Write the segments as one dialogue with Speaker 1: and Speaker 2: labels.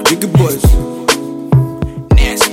Speaker 1: Jiggy boys. Nasty.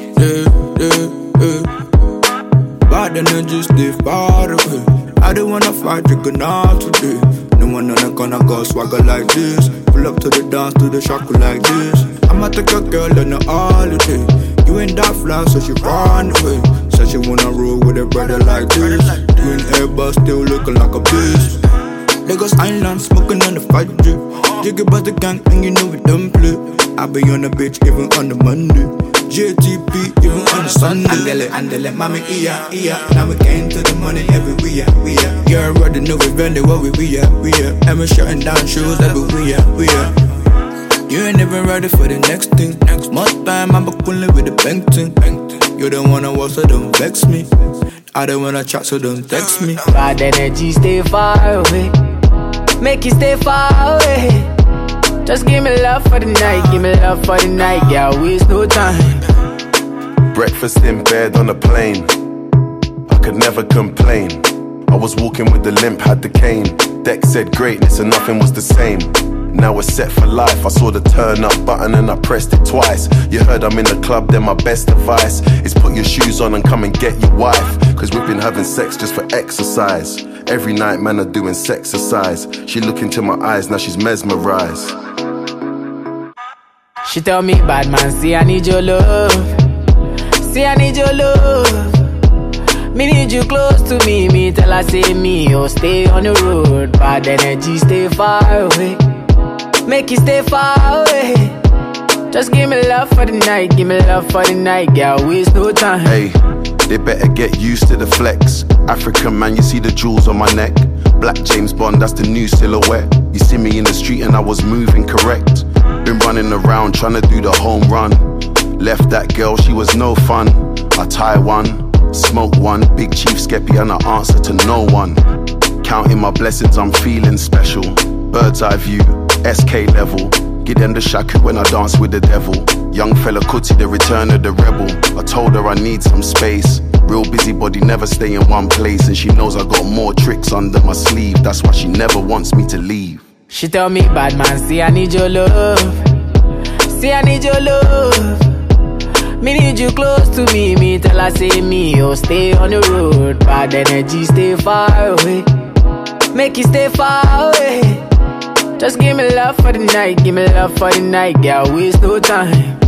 Speaker 1: Bad energy stay far away. I don't wanna fight, you gonna today. No one on the corner go swagger like this. Pull up to the dance, to the shackle like this. I'ma take a girl on a holiday. You ain't that fly, so she run away. Said she wanna roll with a brother like this. Doing airbus, still looking like a beast. Lagos Island, smoking on the 5G. Jiggy but the gang, and you know we don't play. I be on the beach, even on the Monday. JTP, even on the Sunday. Andele, mami, iya. Now we came to the money everywhere, we are. You already know we vending what we are. And we shutting down shows everywhere, we are. You ain't even ready for the next thing. Next month time, I'm coolin' with the bank thing. You don't wanna walk, so don't vex me. I don't wanna chat, so don't text me.
Speaker 2: Bad energy, stay far away. Make you stay far away. Just give me love for the night, give me love for the night, yeah, waste no time.
Speaker 3: Breakfast in bed on a plane, I could never complain. I was walking with the limp, had the cane. Deck said greatness and nothing was the same. Now we're set for life, I saw the turn up button and I pressed it twice. You heard I'm in the club, then my best advice is put your shoes on and come and get your wife. Cause we've been having sex just for exercise. Every night man are doing sexercise. She look into my eyes, now she's mesmerized.
Speaker 2: She tell me, bad man, see I need your love. See I need your love. Me need you close to me. Me tell her say me, oh stay on the road. Bad energy, stay far away. Make you stay far away. Just give me love for the night, give me love for the night, yeah, waste no time.
Speaker 3: Hey, they better get used to the flex. African man, you see the jewels on my neck. Black James Bond, that's the new silhouette. You see me in the street and I was moving correct. Been running around trying to do the home run. Left that girl, she was no fun. I tie one, smoke one, Big Chief Skeppy and I answer to no one. Counting my blessings, I'm feeling special. Bird's eye view, SK level. Give them the shaku when I dance with the devil. Young fella Kuti, the return of the rebel. I told her I need some space. Real busybody, never stay in one place. And she knows I got more tricks under my sleeve. That's why she never wants me to leave.
Speaker 2: She tell me, bad man, see I need your love. See I need your love. Me need you close to me. Me tell her say me, oh stay on the road. Bad energy, stay far away. Make you stay far away. Just give me love for the night, give me love for the night, yeah, waste no time.